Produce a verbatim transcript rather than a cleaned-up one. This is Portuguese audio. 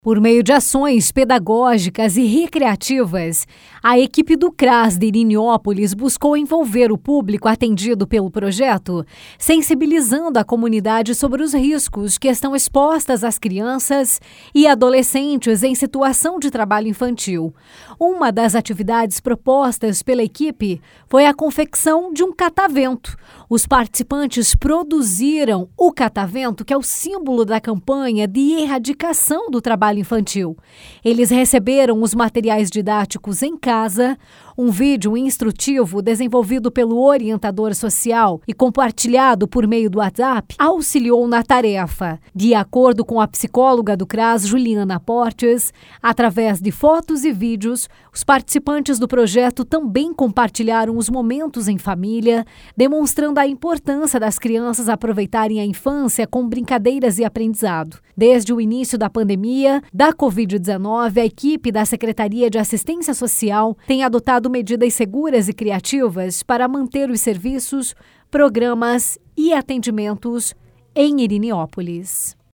Por meio de ações pedagógicas e recreativas, a equipe do CRAS de Iriniópolis buscou envolver o público atendido pelo projeto, sensibilizando a comunidade sobre os riscos que estão expostas às crianças e adolescentes em situação de trabalho infantil. Uma das atividades propostas pela equipe foi a confecção de um catavento. Os participantes produziram o catavento, que é o símbolo da campanha de erradicação do trabalho infantil. Eles receberam os materiais didáticos em casa, um vídeo instrutivo desenvolvido pelo orientador social e compartilhado por meio do WhatsApp auxiliou na tarefa. De acordo com a psicóloga do CRAS, Juliana Portes, através de fotos e vídeos, os participantes do projeto também compartilharam os momentos em família, demonstrando a importância das crianças aproveitarem a infância com brincadeiras e aprendizado. Desde o início da pandemia da covid dezenove, a equipe da Secretaria de Assistência Social tem adotado medidas seguras e criativas para manter os serviços, programas e atendimentos em Iriniópolis.